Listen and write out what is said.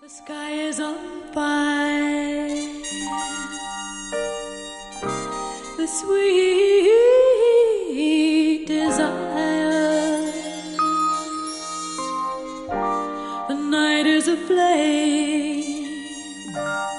The sky is on fire. The sweet desire. The night is aflame.